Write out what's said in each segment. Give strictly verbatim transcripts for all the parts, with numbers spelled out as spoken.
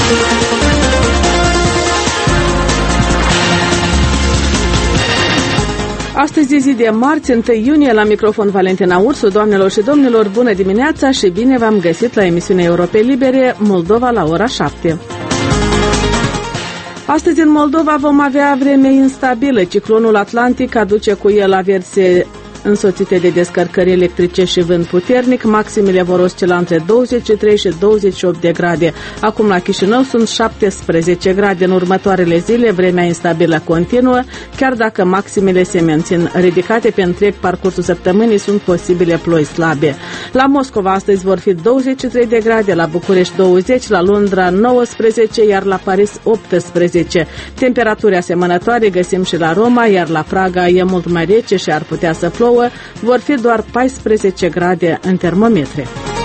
Astăzi e zi de marți, întâi iunie, la microfon Valentina Ursu. Doamnelor și domnilor, bună dimineața și bine v-am găsit la emisiunea Europei Libere, Moldova la ora șapte. Astăzi în Moldova vom avea vreme instabilă. Ciclonul Atlantic aduce cu el averse însoțite de descărcări electrice și vânt puternic. Maximele vor oscila între douăzeci și trei și douăzeci și opt de grade. Acum la Chișinău sunt șaptesprezece grade. În următoarele zile vremea instabilă continuă, chiar dacă maximele se mențin ridicate pe întreg parcursul săptămânii, sunt posibile ploi slabe. La Moscova astăzi vor fi douăzeci și trei de grade, la București douăzeci, la Londra nouăsprezece, iar la Paris optsprezece. Temperaturi asemănătoare găsim și la Roma, iar la Praga e mult mai rece și ar putea să plouă. Vor fi doar paisprezece grade în termometre.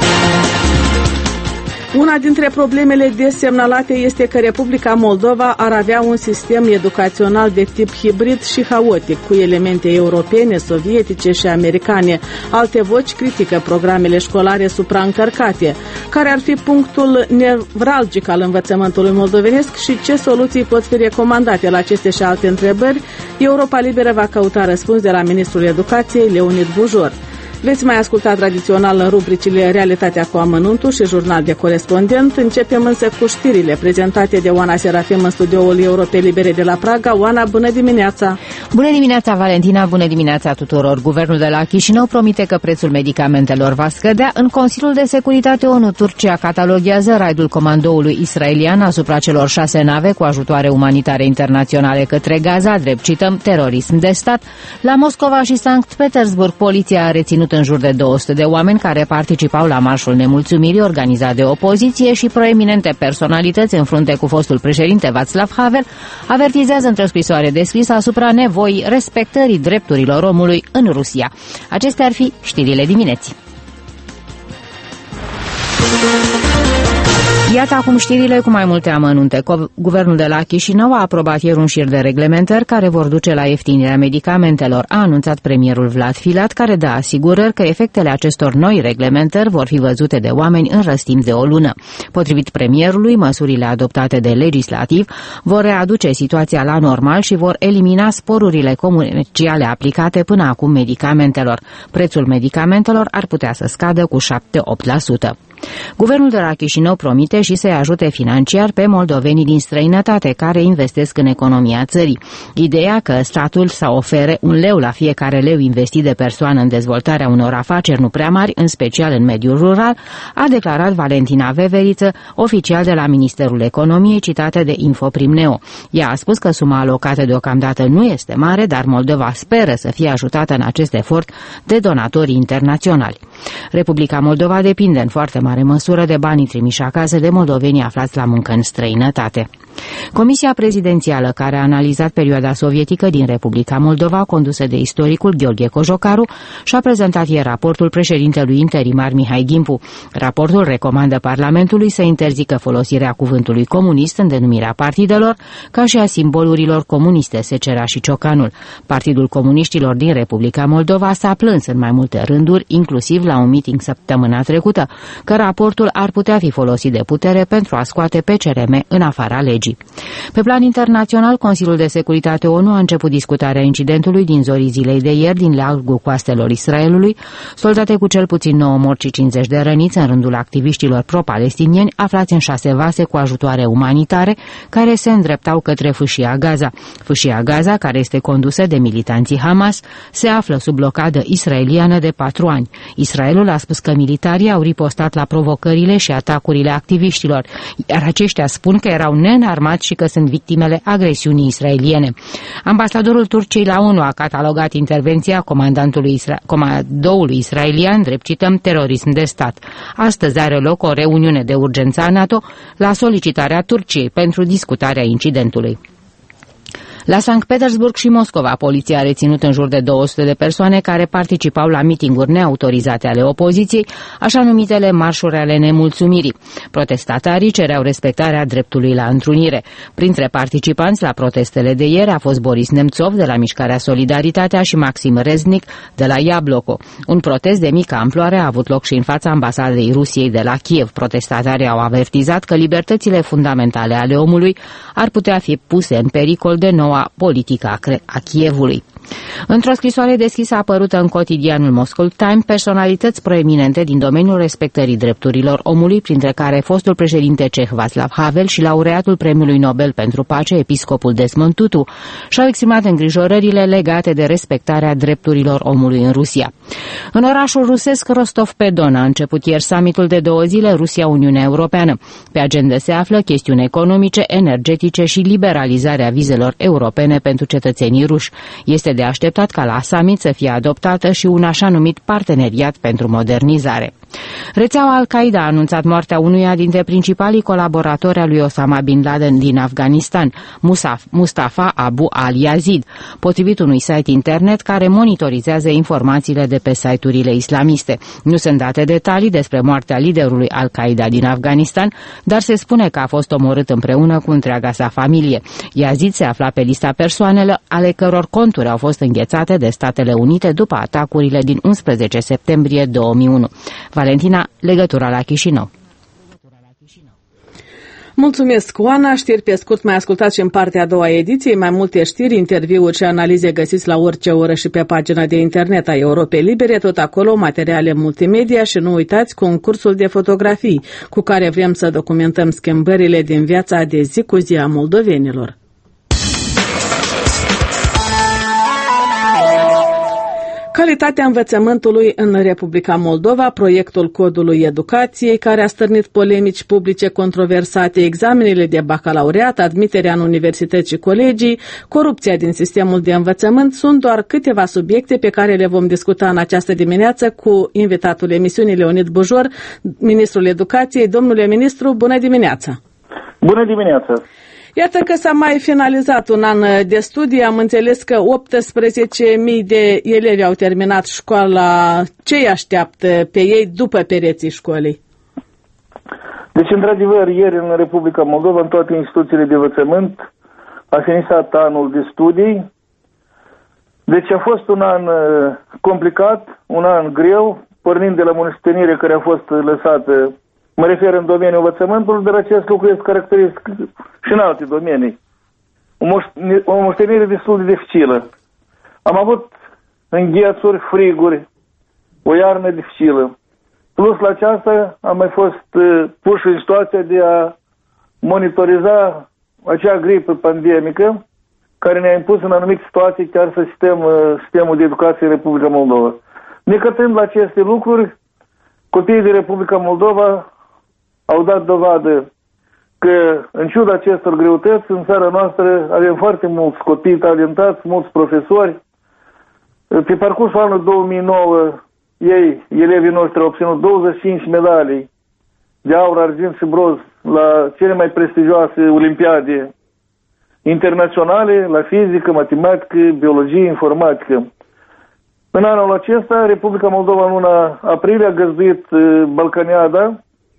Una dintre problemele desemnalate este că Republica Moldova ar avea un sistem educațional de tip hibrid și haotic, cu elemente europene, sovietice și americane. Alte voci critică programele școlare supraîncărcate. Care ar fi punctul nevralgic al învățământului moldovenesc și ce soluții pot fi recomandate? La aceste și alte întrebări, Europa Liberă va căuta răspuns de la Ministrul Educației, Leonid Bujor. Veți mai asculta tradițional în rubricile Realitatea cu amănuntul și Jurnal de corespondent. Începem însă cu știrile prezentate de Oana Serafim în studioul Europei Libere de la Praga. Oana, bună dimineața! Bună dimineața, Valentina! Bună dimineața tuturor! Guvernul de la Chișinău promite că prețul medicamentelor va scădea. În Consiliul de Securitate ONU, Turcia cataloghează raidul comandoului israelian asupra celor șase nave cu ajutoare umanitare internaționale către Gaza, drept cităm, terorism de stat. La Moscova și Sankt Petersburg, poliția a reținut în jur de două sute de oameni care participau la marșul nemulțumirii organizat de opoziție și proeminente personalități în frunte cu fostul președinte Václav Havel avertizează într-o scrisoare descrisă asupra nevoii respectării drepturilor omului în Rusia. Acestea ar fi știrile dimineții. Iată acum știrile cu mai multe amănunte. Guvernul de la Chișinău a aprobat ieri un șir de reglementări care vor duce la ieftinirea medicamentelor, a anunțat premierul Vlad Filat, care dă asigurări că efectele acestor noi reglementări vor fi văzute de oameni în răstimp de o lună. Potrivit premierului, măsurile adoptate de legislativ vor readuce situația la normal și vor elimina sporurile comerciale aplicate până acum medicamentelor. Prețul medicamentelor ar putea să scadă cu șapte-opt la sută. Guvernul de la Chișinău promite și să-i ajute financiar pe moldovenii din străinătate care investesc în economia țării. Ideea că statul să ofere un leu la fiecare leu investit de persoană în dezvoltarea unor afaceri nu prea mari, în special în mediul rural, a declarat Valentina Veveriță, oficial de la Ministerul Economiei, citată de Infoprim-Neo. Ea a spus că suma alocată deocamdată nu este mare, dar Moldova speră să fie ajutată în acest efort de donatorii internaționali. Republica Moldova depinde în foarte mare măsură de banii trimiși acasă de moldovenii aflați la muncă în străinătate. Comisia prezidențială care a analizat perioada sovietică din Republica Moldova, condusă de istoricul Gheorghe Cojocaru, și-a prezentat ieri raportul președintelui interimar Mihai Gimpu. Raportul recomandă Parlamentului să interzică folosirea cuvântului comunist în denumirea partidelor, ca și a simbolurilor comuniste, Secera și Ciocanul. Partidul Comuniștilor din Republica Moldova s-a plâns în mai multe rânduri, inclusiv la un meeting săptămâna trecută, că raportul ar putea fi folosit de putere pentru a scoate pe C R M în afara legii. Pe plan internațional, Consiliul de Securitate ONU a început discutarea incidentului din zorii zilei de ieri din largul coastelor Israelului, soldate cu cel puțin nouă morți și cincizeci de răniți în rândul activiștilor pro-palestinieni aflați în șase vase cu ajutoare umanitare care se îndreptau către fâșia Gaza. Fâșia Gaza, care este condusă de militanții Hamas, se află sub blocadă israeliană de patru ani. Israelul a spus că militarii au ripostat la provocările și atacurile activiștilor, iar aceștia spun că erau neînarmați și că sunt victimele agresiunii israeliene. Ambasadorul Turciei la ONU a catalogat intervenția comandantului Isra- comandoului israelian, drept cităm, terorism de stat. Astăzi are loc o reuniune de urgență a NATO la solicitarea Turciei pentru discutarea incidentului. La Sankt Petersburg și Moscova, poliția a reținut în jur de două sute de persoane care participau la mitinguri neautorizate ale opoziției, așa numitele marșuri ale nemulțumirii. Protestatarii cereau respectarea dreptului la întrunire. Printre participanți la protestele de ieri a fost Boris Nemțov de la Mișcarea Solidaritatea și Maxim Reznik de la Iabloko. Un protest de mică amploare a avut loc și în fața ambasadei Rusiei de la Kiev. Protestatarii au avertizat că libertățile fundamentale ale omului ar putea fi puse în pericol de noua politică a Kievului. Într-o scrisoare deschisă apărută în cotidianul Moscow Times, personalități proeminente din domeniul respectării drepturilor omului, printre care fostul președinte ceh Václav Havel și laureatul Premiului Nobel pentru Pace, episcopul Desmond Tutu, și-au exprimat îngrijorările legate de respectarea drepturilor omului în Rusia. În orașul rusesc Rostov-pe-Don a început ieri summitul de două zile Rusia-Uniunea Europeană. Pe agenda se află chestiuni economice, energetice și liberalizarea vizelor europene pentru cetățenii ruși. Este de așteptat ca la summit să fie adoptată și un așa numit parteneriat pentru modernizare. Rețeaua Al-Qaeda a anunțat moartea unuia dintre principalii colaboratori al lui Osama Bin Laden din Afganistan, Mustafa Abu al-Yazid, potrivit unui site internet care monitorizează informațiile de pe site-urile islamiste. Nu sunt date detalii despre moartea liderului Al-Qaeda din Afganistan, dar se spune că a fost omorât împreună cu întreaga sa familie. Yazid se afla pe lista persoanelor ale căror conturi au fost înghețate de Statele Unite după atacurile din unsprezece septembrie două mii unu. Valentina, legătura la Chișinău. Mulțumesc, Oana. Știri pe scurt mai ascultați și în partea a doua ediției. Mai multe știri, interviuri și analize găsiți la orice oră și pe pagina de internet a Europei Libere, tot acolo materiale multimedia și nu uitați concursul de fotografii cu care vrem să documentăm schimbările din viața de zi cu zi a moldovenilor. Calitatea învățământului în Republica Moldova, proiectul Codului Educației, care a stârnit polemici publice controversate, examenele de bacalaureat, admiterea în universități și colegii, corupția din sistemul de învățământ, sunt doar câteva subiecte pe care le vom discuta în această dimineață cu invitatul emisiunii Leonid Bujor, ministrul Educației. Domnule ministru, bună dimineața! Bună dimineața! Iată că s-a mai finalizat un an de studii. Am înțeles că optsprezece mii de elevi au terminat școala. Ce îi așteaptă pe ei după pereții școlii? Deci, într-adevăr, ieri în Republica Moldova, în toate instituțiile de învățământ, a finisat anul de studii. Deci a fost un an complicat, un an greu, pornind de la moștenire care a fost lăsată. Mă refer în domeniul învățământului, dar acest lucru este caracteristic și în alte domenii. O moștenire destul de dificilă. Am avut înghețuri, friguri, o iarnă dificilă. Plus la aceasta am mai fost uh, puși în situația de a monitoriza acea gripă pandemică care ne-a impus în anumite situații chiar să sistem, uh, sistemul de educație în Republica Moldova. Necătând la aceste lucruri, copiii din Republica Moldova au dat dovadă că, în ciuda acestor greutăți, în țara noastră avem foarte mulți copii talentați, mulți profesori. Pe parcursul anului două mii nouă, ei, elevii noștri, au obținut douăzeci și cinci medalii de aur, argint și bronz la cele mai prestigioase olimpiade internaționale, la fizică, matematică, biologie, informatică. În anul acesta, Republica Moldova, în luna aprilie, a găzduit Balcaniada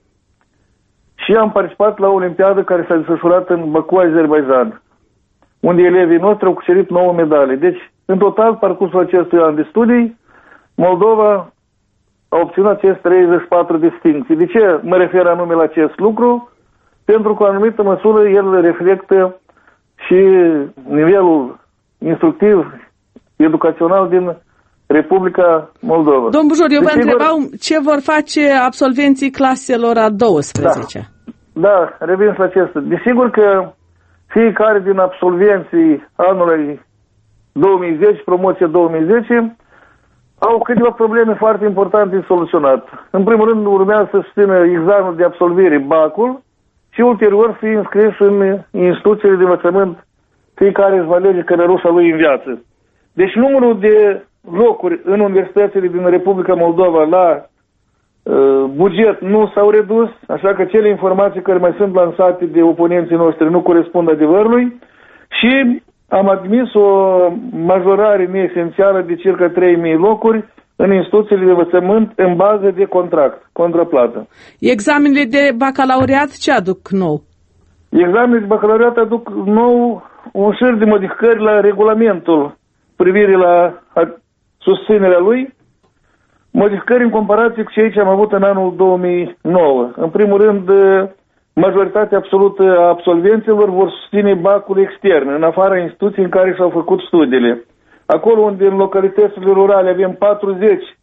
și am participat la o olimpiadă care s-a desfășurat în Baku, Azerbaidjan, unde elevii noștri au cucerit nouă medalii. Deci, în total, parcursul acestui an de studii, Moldova a obținut aceste treizeci și patru distincții. De ce mă refer anume la acest lucru? Pentru că, în anumită măsură, el reflectă și nivelul instructiv, educațional din Republica Moldova. Domnul Bujor, eu vă întrebau ce vor face absolvenții claselor a douăsprezecea. Da, da, revin la acesta. Desigur că fiecare din absolvenții anului două mii zece, promoția două mii zece, au câteva probleme foarte importante de soluționat. În primul rând, urmează să susțină examenul de absolvire, bacul, și ulterior fi înscris în instituțiile de învățământ, fiecare își va alege cărărușa lui în viață. Deci numărul de locuri în universitățile din Republica Moldova la uh, buget nu s-au redus, așa că cele informații care mai sunt lansate de oponenții noștri nu corespund adevărului și am admis o majorare neesențială de circa trei mii locuri în instituțiile de învățământ în bază de contract, contraplată. Examenele de bacalaureat ce aduc nou? Examenele de bacalaureat aduc nou un șir de modificări la regulamentul privire la susținerea lui, modificări în comparație cu cei ce am avut în anul două mii nouă. În primul rând, majoritatea absolută a absolvenților vor susține bacul extern, în afara instituției în care și-au făcut studiile. Acolo unde în localitățile rurale avem patruzeci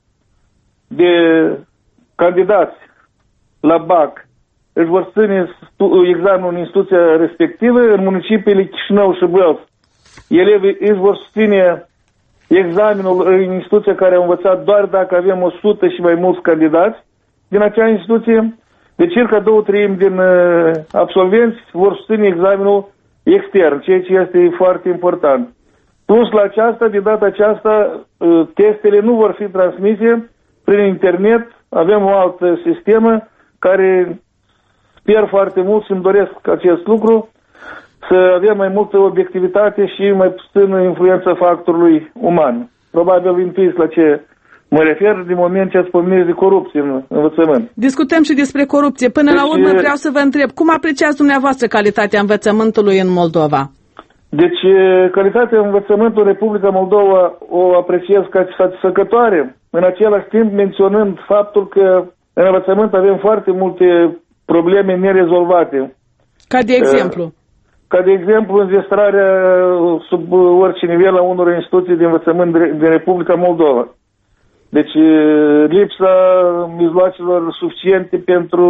de candidați la bac, își vor ține examenul în instituția respectivă. În municipiile Chișinău și Bălți, elevii își vor susține examenul în instituția care a învățat doar dacă avem o sută și mai mulți candidați din acea instituție. De circa două treimi din uh, absolvenți vor susține examenul extern, ceea ce este foarte important. Plus la aceasta, de data aceasta, uh, testele nu vor fi transmise prin internet. Avem o altă sistemă care sper foarte mult și îmi doresc acest lucru, să avem mai multă obiectivitate și mai puțină influența factorului uman. Probabil intuiți la ce mă refer din moment ce ați pomenit de corupție în învățământ. Discutăm și despre corupție. Până deci, la urmă vreau să vă întreb, cum apreciați dumneavoastră calitatea învățământului în Moldova? Deci, calitatea învățământului în Republica Moldova o apreciez ca satisfăcătoare, în același timp menționând faptul că în învățământ avem foarte multe probleme nerezolvate. Ca de exemplu? Ca de exemplu înzestrarea sub orice nivel a unor instituții de învățământ din Republica Moldova. Deci lipsa mijloacelor suficiente pentru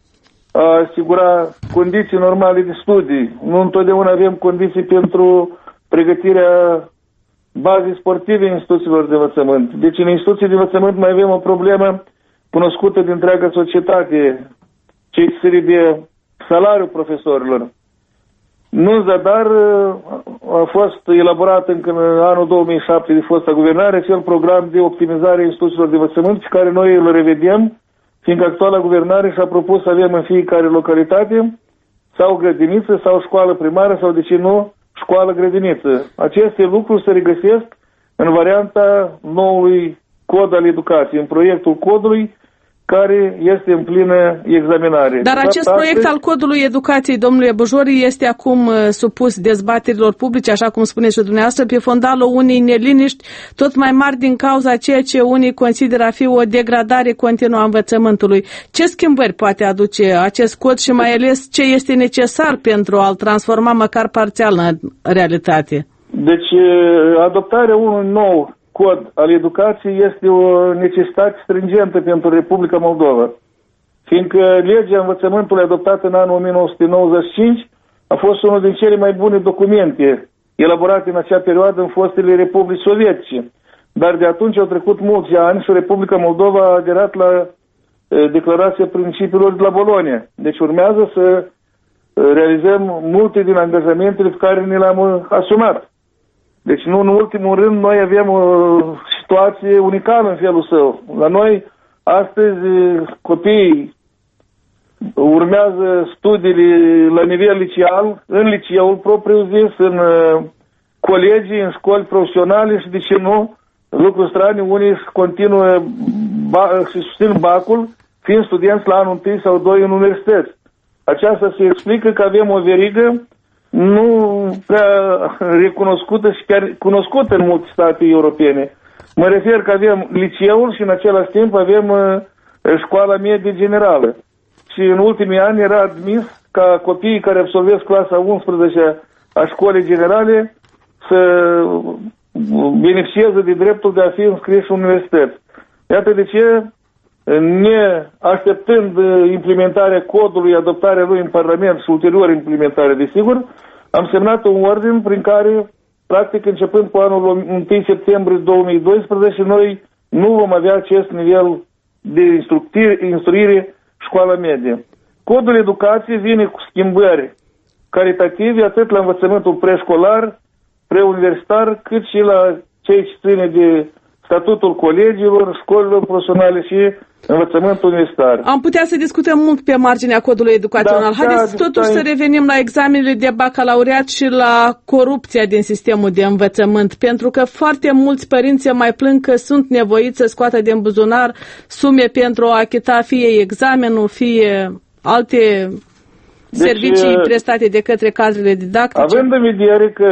a asigura condiții normale de studii. Nu întotdeauna avem condiții pentru pregătirea bazei sportive în instituțiilor de învățământ. Deci în instituții de învățământ mai avem o problemă cunoscută de întreaga societate, cei țări de salariul profesorilor. Nu în zadar a fost elaborat încă în anul două mii șapte de fosta guvernare acel program de optimizare a instituțiilor de învățământ pe care noi îl revedem, fiindcă actuala guvernare și-a propus să avem în fiecare localitate sau grădiniță, sau școală primară, sau de ce nu, școală-grădiniță. Aceste lucruri se regăsesc în varianta noului cod al educației, în proiectul codului care este în plină examinare. Dar acest Dar proiect al codului educației, domnule Bujori, este acum uh, supus dezbaterilor publice, așa cum spuneți și dumneavoastră, pe fondalul unei neliniști tot mai mari din cauza ceea ce unii consideră a fi o degradare continuă a învățământului. Ce schimbări poate aduce acest cod și mai ales ce este necesar pentru a-l transforma măcar parțial în realitate? Deci adoptarea unui nou cod al educației este o necesitate stringentă pentru Republica Moldova, fiindcă legea învățământului adoptată în anul o mie nouă sute nouăzeci și cinci a fost unul din cele mai bune documente elaborate în acea perioadă în fostele republici sovietice. Dar de atunci au trecut mulți ani și Republica Moldova a aderat la e, Declarația Principiilor de la Bologna. Deci urmează să e, realizăm multe din angajamentele pe care ne le-am asumat. Deci nu în ultimul rând, noi avem o situație unicală în felul său. La noi, astăzi, copiii urmează studiile la nivel liceal, în liceul propriu-zis, în colegii, în școli profesionale și, de ce nu, lucruri strane, unii continuă și susțin bacul, fiind studenți la anul întâi sau doi în universități. Aceasta se explică că avem o verigă nu prea recunoscută și chiar cunoscută în multe state europene. Mă refer că avem liceul și în același timp avem uh, școala medie generală. Și în ultimii ani era admis ca copiii care absolvesc clasa a unsprezecea a școlii generale să beneficieze de dreptul de a fi înscriși în universități. Iată de ce, ne așteptând implementarea codului, adoptarea lui în Parlament și ulterior implementarea, desigur, am semnat un ordin prin care, practic, începând cu anul întâi septembrie două mii doisprezece, noi nu vom avea acest nivel de instruire școala medie. Codul educației vine cu schimbări caritative atât la învățământul preșcolar, preuniversitar, cât și la cei ce ține de statutul colegiilor, școlilor profesionale și învățământul universitar. Am putea să discutăm mult pe marginea codului educațional. Da, Haideți totuși să revenim la examenele de bacalaureat și la corupția din sistemul de învățământ, pentru că foarte mulți părinți se mai plâng că sunt nevoiți să scoată din buzunar sume pentru a achita fie examenul, fie alte deci, servicii prestate de către cadrele didactice. Având în vedere că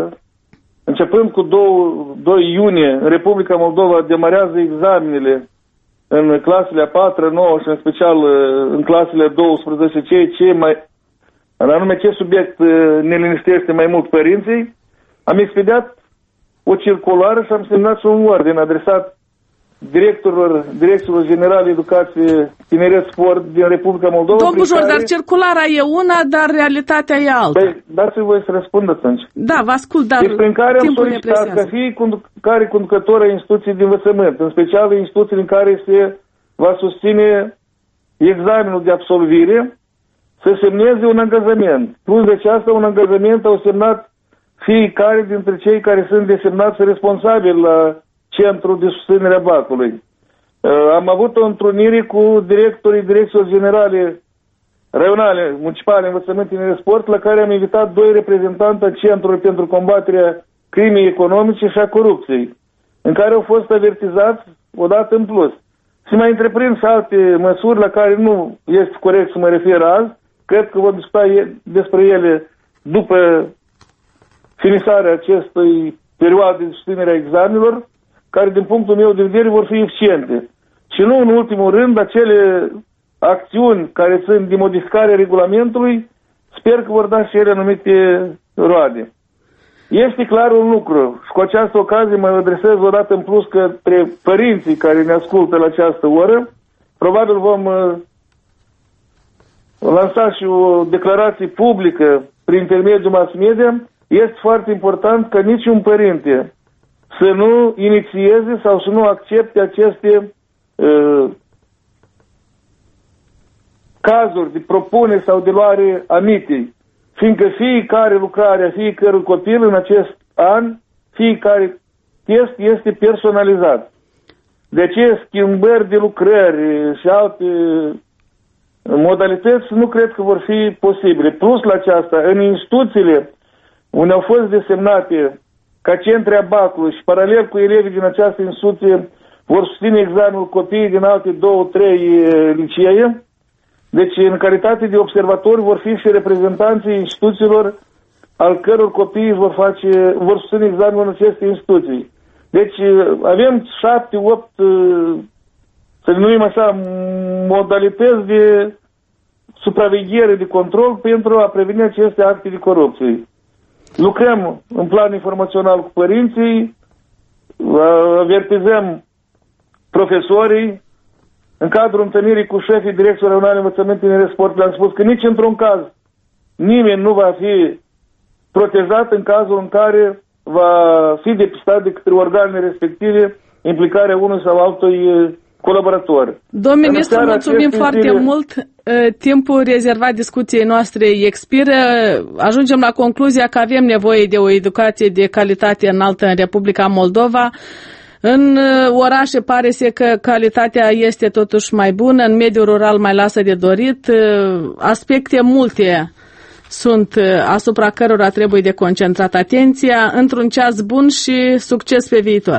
începând cu doi iunie, în Republica Moldova demarează examenele în clasele a patra, nouă și în special în clasele douăsprezece, cei ce mai, în anume ce subiect ne liniștește mai mult părinții, am expediat o circulară și am semnat și un ordin adresat directorilor, direcțiilor generale educație, tineret, sport din Republica Moldova. Domnul Bujor, care... dar circulara e una, dar realitatea e alta. Păi, dați-mi voi să răspund atunci. Da, vă ascult, dar deci, prin care am solicitat ca fie care conducător a instituției de învățământ, în special instituții în care se va susține examenul de absolvire, să semneze un angajament. Plus de aceasta, un angajament au semnat fiecare dintre cei care sunt desemnați responsabili la Centrul de Susținere a Bacului. Am avut o întrunire cu directorii direcțiilor generale raionale, municipale, învățământ, tineret, sport, la care am invitat doi reprezentanți a Centrului pentru combaterea crimei economice și a corupției, în care au fost avertizați odată în plus. Și mai întreprind și alte măsuri la care nu este corect să mă refer azi, cred că vom discuta despre ele după finisarea acestei perioade de susținere a examenelor, care din punctul meu de vedere vor fi eficiente. Și nu în ultimul rând, acele acțiuni care sunt de modificare a regulamentului, sper că vor da și ele anumite roade. Este clar un lucru și cu această ocazie mă adresez o dată în plus către părinții care ne ascultă la această oră. Probabil vom uh, lansa și o declarație publică prin intermediul mass media. Este foarte important ca niciun părinte să nu inițieze sau să nu accepte aceste uh, cazuri de propunere sau de luare a mitei, fiindcă fiecare lucrare a fiecărui copil în acest an, fiecare test este personalizat. De aceea schimbări de lucrări și alte modalități nu cred că vor fi posibile. Plus la aceasta, în instituțiile unde au fost desemnate ca centre a Bacului și paralel cu elevii din această instituție vor susține examenul copiii din alte două, trei licee. Deci, în calitate de observatori vor fi și reprezentanții instituțiilor al căror copiii vor face, vor susține examenul în aceste instituții. Deci, avem șapte, opt, să le numim așa, modalități de supraveghere, de control pentru a preveni aceste acte de corupție. Lucrăm în plan informațional cu părinții, avertizăm profesorii. În cadrul întâlnirii cu șefii Direcției Raionale Învățământ, Tineret, Sport, le-am spus că nici într-un caz nimeni nu va fi protejat în cazul în care va fi depistat de către organele respective implicarea unui sau altui colaborator. Domnul ministru, mulțumim foarte zile... mult. Timpul rezervat discuției noastre expiră. Ajungem la concluzia că avem nevoie de o educație de calitate înaltă în Republica Moldova. În orașe pare să că calitatea este totuși mai bună, în mediul rural mai lasă de dorit. Aspecte multe sunt asupra cărora trebuie de concentrat atenția. Într-un ceas bun și succes pe viitor!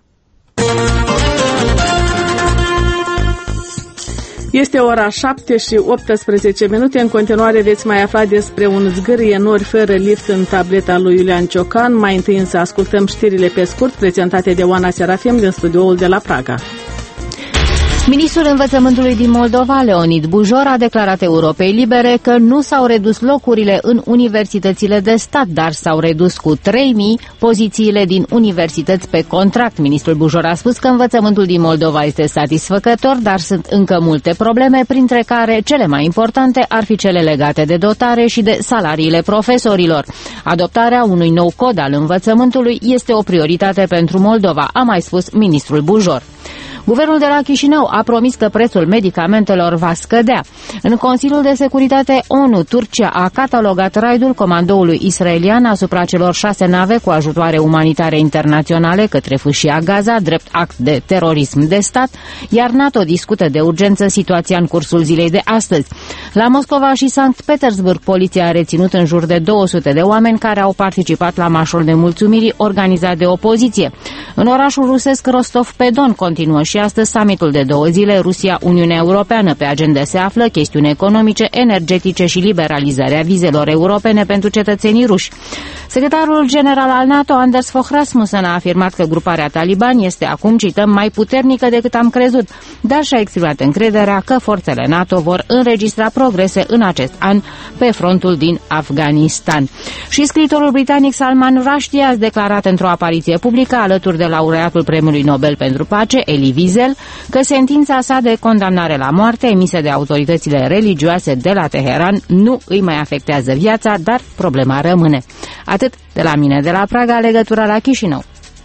Este ora șapte și optsprezece minute. În continuare veți mai afla despre un zgârie nori fără lift în tableta lui Iulian Ciocan. Mai întâi însă ascultăm știrile pe scurt prezentate de Oana Serafim din studioul de la Praga. Ministrul Învățământului din Moldova, Leonid Bujor, a declarat Europei Libere că nu s-au redus locurile în universitățile de stat, dar s-au redus cu trei mii pozițiile din universități pe contract. Ministrul Bujor a spus că învățământul din Moldova este satisfăcător, dar sunt încă multe probleme, printre care cele mai importante ar fi cele legate de dotare și de salariile profesorilor. Adoptarea unui nou cod al învățământului este o prioritate pentru Moldova, a mai spus ministrul Bujor. Guvernul de la Chișinău a promis că prețul medicamentelor va scădea. În Consiliul de Securitate ONU, Turcia a catalogat raidul comandoului israelian asupra celor șase nave cu ajutoare umanitare internaționale către fâșia Gaza, drept act de terorism de stat, iar NATO discută de urgență situația în cursul zilei de astăzi. La Moscova și Sankt Petersburg, poliția a reținut în jur de două sute de oameni care au participat la marșul de mulțumiri organizat de opoziție. În orașul rusesc Rostov-pe-Don continuă și astăzi summitul de două zile Rusia-Uniunea Europeană. Pe agenda se află chestiuni economice, energetice și liberalizarea vizelor europene pentru cetățenii ruși. Secretarul general al NATO, Anders Fogh Rasmussen, a afirmat că gruparea Taliban este acum, cităm, mai puternică decât am crezut, dar și-a exprimat încrederea că forțele NATO vor înregistra progrese în acest an pe frontul din Afganistan. Și scriitorul britanic Salman Rushdie a declarat într-o apariție publică alături de laureatul Premiului Nobel pentru Pace, Elie Wiesel, că sentința sa de condamnare la moarte emisă de autoritățile religioase de la Teheran nu îi mai afectează viața, dar problema rămâne. Atât de la mine de la Praga, legătura la Chișinău.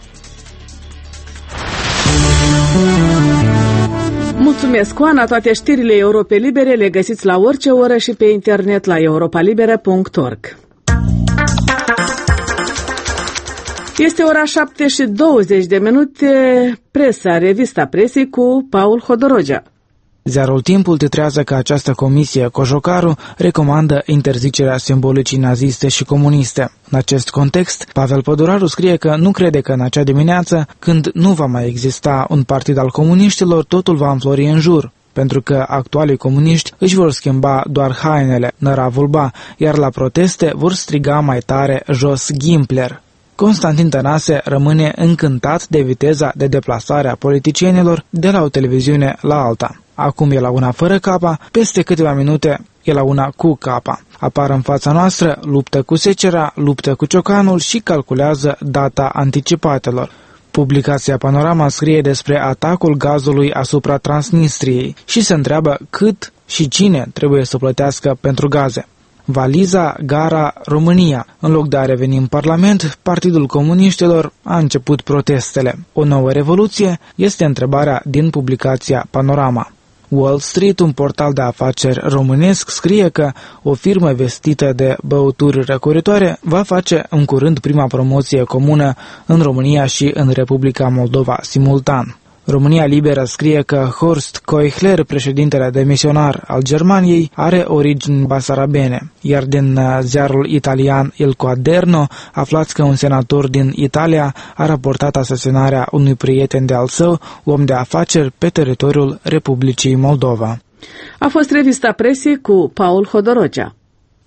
Mulțumesc, Oana. Toate știrile Europe Libere le găsiți la orice oră și pe internet la europa liberă punct org. Este ora șapte și douăzeci de minute. Presa, revista presei cu Paul Hodorogea. Ziarul Timpul titrează că această comisie Cojocaru recomandă interzicerea simbolicii naziste și comuniste. În acest context, Pavel Păduraru scrie că nu crede că în acea dimineață, când nu va mai exista un partid al comuniștilor, totul va înflori în jur, pentru că actualii comuniști își vor schimba doar hainele, năravul ba, iar la proteste vor striga mai tare jos Gimpler. Constantin Tănase rămâne încântat de viteza de deplasare a politicienilor de la o televiziune la alta. Acum e la una fără capa, peste câteva minute e la una cu capa. Apar în fața noastră, luptă cu secera, luptă cu ciocanul și calculează data anticipatelor. Publicația Panorama scrie despre atacul gazului asupra Transnistriei și se întreabă cât și cine trebuie să plătească pentru gaze. Valiza, gara, România. În loc de a reveni în Parlament, Partidul Comuniștilor a început protestele. O nouă revoluție este întrebarea din publicația Panorama. Wall Street, un portal de afaceri românesc, scrie că o firmă vestită de băuturi răcoritoare va face în curând prima promoție comună în România și în Republica Moldova simultan. România Liberă scrie că Horst Koechler, președintele demisionar al Germaniei, are origini basarabene, iar din ziarul italian Il Quaderno aflați că un senator din Italia a raportat asasinarea unui prieten de-al său, om de afaceri, pe teritoriul Republicii Moldova. A fost revista presei cu Paul Hodorogea.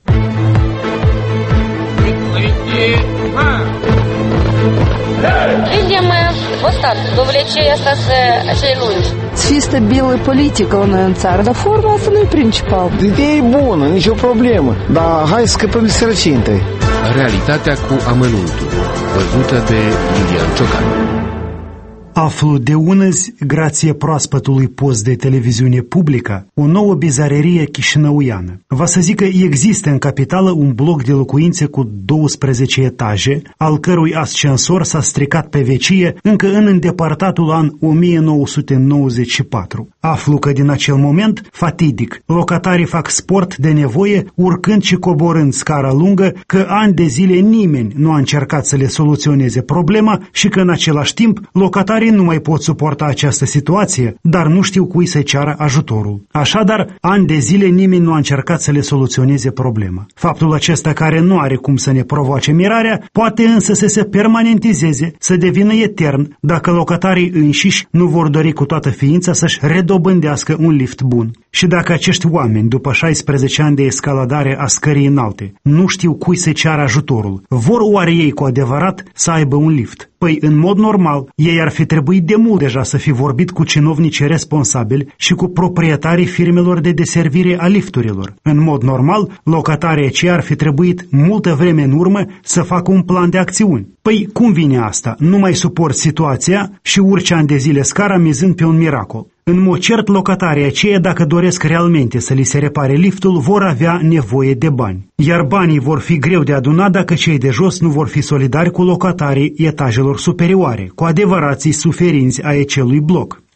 Видим вот так, довлечение остаться acei lungi. Să fie stabilă politică la noi în țară, dar forma asta nu e principal. Ideea e bună, nicio problemă, dar hai să scăpăm de sărăcie întâi. Realitatea cu amănuntul, văzută de Lilian Ciocan. Aflu de unăzi, grație proaspătului post de televiziune publică, o nouă bizarerie chișinăuiană. Va să zic că există în capitală un bloc de locuințe cu douăsprezece etaje, al cărui ascensor s-a stricat pe vecie încă în îndepărtatul an o mie nouă sute nouăzeci și patru. Aflu că din acel moment, fatidic, locatarii fac sport de nevoie, urcând și coborând scara lungă, că ani de zile nimeni nu a încercat să le soluționeze problema și că în același timp locatarii nu mai pot suporta această situație, dar nu știu cui să ceară ajutorul. Așadar, ani de zile nimeni nu a încercat să le soluționeze problema. Faptul acesta, care nu are cum să ne provoace mirarea, poate însă să se permanentizeze, să devină etern, dacă locatarii înșiși nu vor dori cu toată ființa să-și redobândească un lift bun. Și dacă acești oameni, după șaisprezece ani de escaladare a scării înalte, nu știu cui să ceară ajutorul, vor oare ei cu adevărat să aibă un lift? Păi, în mod normal, ei ar fi trebuit de mult deja să fi vorbit cu cinovnicii responsabili și cu proprietarii firmelor de deservire a lifturilor. În mod normal, locatarii aceia ar fi trebuit multă vreme în urmă să facă un plan de acțiuni. Păi, cum vine asta? Nu mai suport situația și urci ani de zile scara mizând pe un miracol. În mod cert, locatarii aceia, dacă doresc realmente să li se repare liftul, vor avea nevoie de bani. Iar banii vor fi greu de adunat dacă cei de jos nu vor fi solidari cu locatarii etajelor superioare, cu adevărații suferinți ai acelui bloc.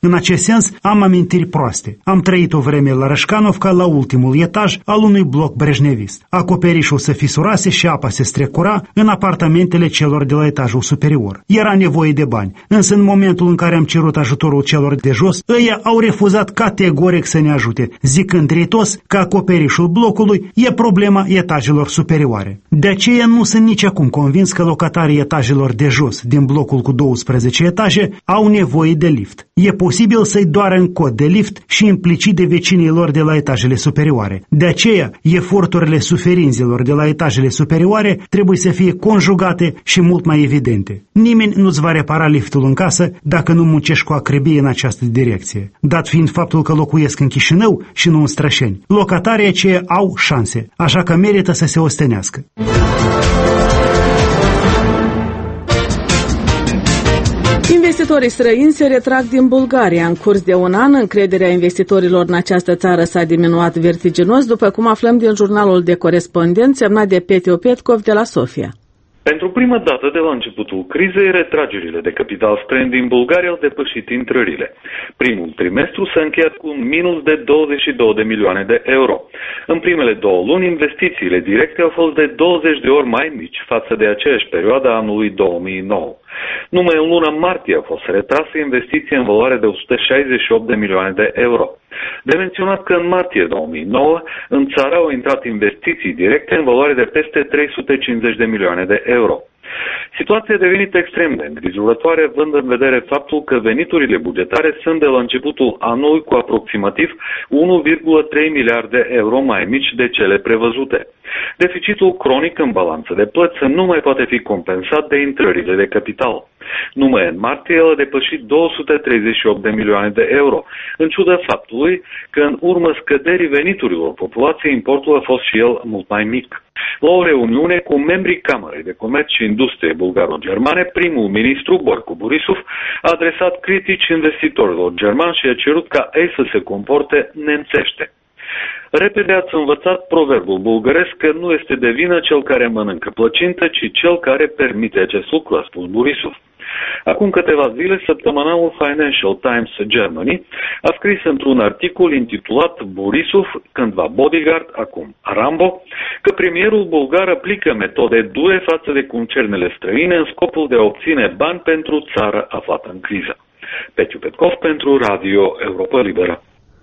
În acest sens, am amintiri proaste. Am trăit o vreme la Rășcanovca, la ultimul etaj al unui bloc brejnevist. Acoperișul se fisurase și apa se strecura în apartamentele celor de la etajul superior. Era nevoie de bani, însă în momentul în care am cerut ajutorul celor de jos, ăia au refuzat categoric să ne ajute, zicând ritos că acoperișul blocului e problema etajelor superioare. De aceea nu sunt nici acum convins că locatarii etajelor de jos din blocul cu douăsprezece etaje au nevoie de lift. E posibil să-i doară în cod de lift și implicit de vecinii lor de la etajele superioare. De aceea, eforturile suferinților de la etajele superioare trebuie să fie conjugate și mult mai evidente. Nimeni nu-ți va repara liftul în casă dacă nu muncești cu acrebie în această direcție, dat fiind faptul că locuiesc în Chișinău și nu în Strășeni. Locatarii aceia au șanse, așa că merită să se ostenească. Investitorii străini se retrag din Bulgaria. În curs de un an, încrederea investitorilor în această țară s-a diminuat vertiginos, după cum aflăm din jurnalul de corespondent semnat de Petio Petkov de la Sofia. Pentru prima dată de la începutul crizei, retragerile de capital străin din Bulgaria au depășit intrările. Primul trimestru s-a încheiat cu un minus de douăzeci și două de milioane de euro. În primele două luni, investițiile directe au fost de douăzeci de ori mai mici față de aceeași perioadă a anului două mii nouă. Numai în luna martie au fost retrase investiții în valoare de o sută șaizeci și opt de milioane de euro. De menționat că în martie două mii nouă în țară au intrat investiții directe în valoare de peste trei sute cincizeci de milioane de euro. Situația a devenit extrem de îngrijorătoare, având în vedere faptul că veniturile bugetare sunt de la începutul anului cu aproximativ unu virgulă trei miliarde de euro mai mici de cele prevăzute. Deficitul cronic în balanță de plăți nu mai poate fi compensat de intrările de capital. Numai în martie el a depășit două sute treizeci și opt de milioane de euro, în ciuda faptului că în urmă scăderii veniturilor populației importul a fost și el mult mai mic. La o reuniune cu membrii Camerei de Comerț și Industrie bulgaro-germane, primul ministru Boyko Borisov a adresat critici investitorilor germani și a cerut ca ei să se comporte nemțește. Repede ați învățat proverbul bulgăresc că nu este de vină cel care mănâncă plăcintă, ci cel care permite acest lucru, a spus Borisov. Acum câteva zile, săptămânalul Financial Times Germany a scris într-un articol intitulat Borisov, cândva bodyguard, acum Rambo, că premierul bulgar aplică metode dure față de concernele străine în scopul de a obține bani pentru țară aflată în criză. Petio Petkov pentru Radio Europa Liberă.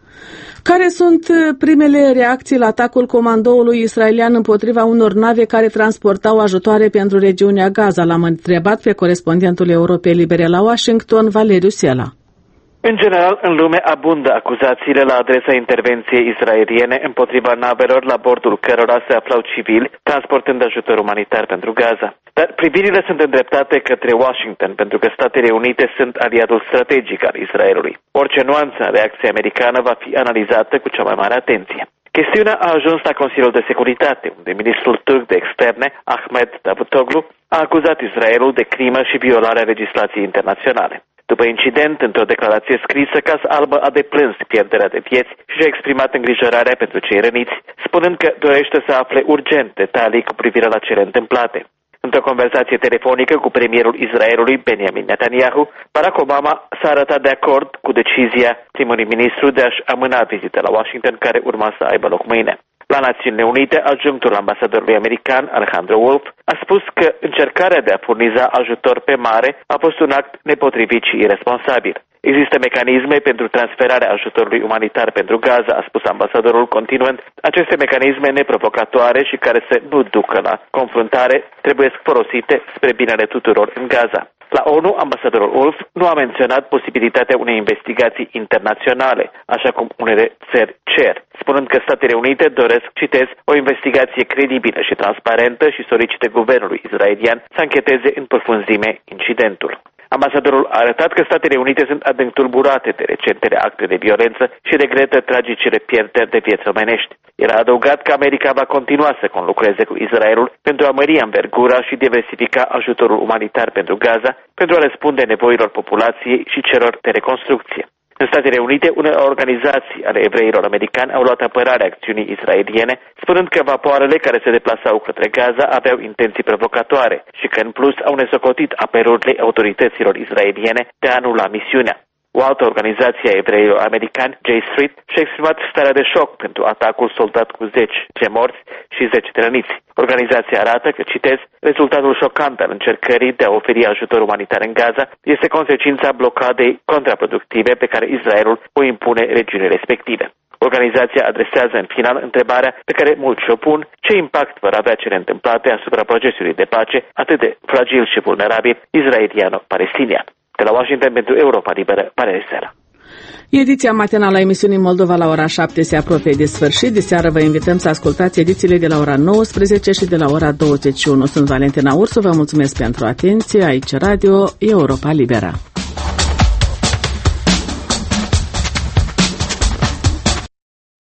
Care sunt primele reacții la atacul comandoului israelian împotriva unor nave care transportau ajutoare pentru regiunea Gaza? L-am întrebat pe corespondentul Europei Libere la Washington, Valeriu Sela. În general, în lume abundă acuzațiile la adresa intervenției israeliene împotriva navelor la bordul cărora se aflau civili transportând ajutor umanitar pentru Gaza. Dar privirile sunt îndreptate către Washington, pentru că Statele Unite sunt aliatul strategic al Israelului. Orice nuanță în reacția americană va fi analizată cu cea mai mare atenție. Chestiunea a ajuns la Consiliul de Securitate, unde ministrul turc de externe, Ahmet Davutoglu, a acuzat Israelul de crimă și violarea legislației internaționale. După incident, într-o declarație scrisă, Casa Albă a deplâns pierderea de vieți și a exprimat îngrijorarea pentru cei răniți, spunând că dorește să afle urgent detalii cu privire la cele întâmplate. Într-o conversație telefonică cu premierul Israelului, Benjamin Netanyahu, Barack Obama s-a arătat de acord cu decizia primului ministru de a-și amâna vizita la Washington, care urma să aibă loc mâine. La Națiunile Unite, adjunctul ambasadorului american, Alejandro Wolf, a spus că încercarea de a furniza ajutor pe mare a fost un act nepotrivit și irresponsabil. Există mecanisme pentru transferarea ajutorului umanitar pentru Gaza, a spus ambasadorul, continuând, aceste mecanisme neprovocatoare și care să nu ducă la confruntare trebuie folosite spre binele tuturor în Gaza. La ONU, ambasadorul Wolf nu a menționat posibilitatea unei investigații internaționale, așa cum unele țări cer, spunând că Statele Unite doresc, citez, o investigație credibilă și transparentă și solicită guvernului israelian să ancheteze în profunzime incidentul. Ambasadorul a arătat că Statele Unite sunt adânc tulburate de recentele acte de violență și regretă tragicele pierderi de vieți omenești. El a adăugat că America va continua să conlucreze cu Israelul pentru a mări învergura și diversifica ajutorul umanitar pentru Gaza, pentru a răspunde nevoilor populației și celor de reconstrucție. În Statele Unite, unele organizații ale evreilor americani au luat apărarea acțiunii israeliene, spunând că vapoarele care se deplasau către Gaza aveau intenții provocatoare și că, în plus, au nesocotit apelurile autorităților israeliene de a anula misiunea. O altă organizație a evrei-americani, J Street, și-a exprimat starea de șoc pentru atacul soldat cu zece morți și zece răniți. Organizația arată că, citez, rezultatul șocant al încercării de a oferi ajutor umanitar în Gaza este consecința blocadei contraproductive pe care Israelul o impune regiunii respective. Organizația adresează în final întrebarea pe care mulți și-o pun: ce impact vor avea cele întâmplate asupra procesului de pace atât de fragil și vulnerabil israeliano-palestinian. De la Washington pentru Europa Liberă, Părere Seara. Ediția matinală a emisiunii Moldova la ora șapte se apropie de sfârșit. De seară vă invităm să ascultați edițiile de la ora nouăsprezece și de la ora douăzeci și unu. Sunt Valentina Ursu, vă mulțumesc pentru atenție. Aici Radio Europa Liberă.